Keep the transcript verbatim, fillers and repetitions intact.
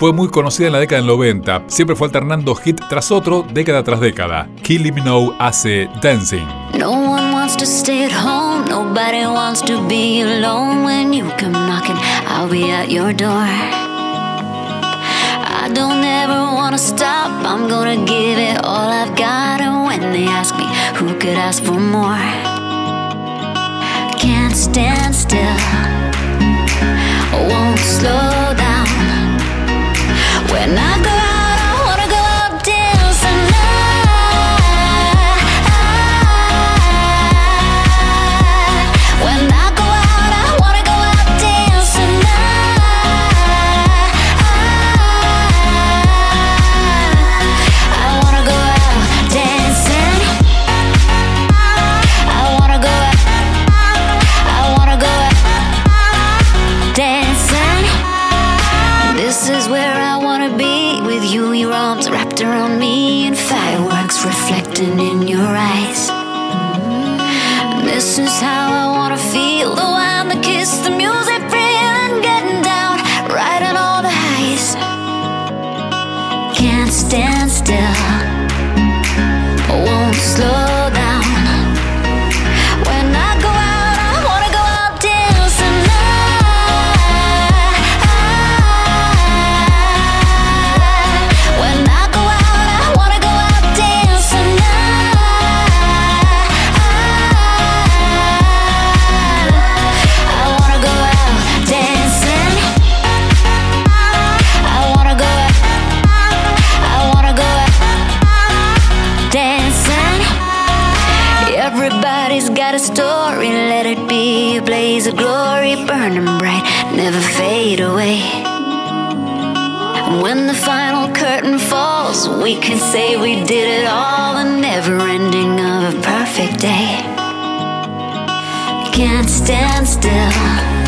Fue muy conocida en la década del noventa, siempre fue alternando hit tras otro, década tras década. Kylie Minogue hace Dancing. No one wants to stay at home, nobody wants to be alone. When you come knocking, I'll be at your door. I don't ever wanna stop, I'm gonna give it all I've got. And when they ask me, who could ask for more? Can't stand still, won't slow down. When I go out, I wanna go out dancing. When I go out, I wanna go out dancing. I wanna go out dancing. I wanna go out. I wanna go out dancing. This is where I wanna be with you, your arms wrapped around me, and fireworks reflecting in your eyes. This is how I wanna feel, the wine, the kiss, the music, feeling, getting down, riding all the highs. Can't stand still, won't slow down. When I go out, I wanna go out dancing. When I go out, I wanna go out dancing. I wanna go out dancing. I wanna go out. I wanna go out dancing. Everybody's got a story, let it be a blaze of glory, burning bright, never fade away. When the final curtain falls, we can say we did it all, the never ending of a perfect day. Can't stand still,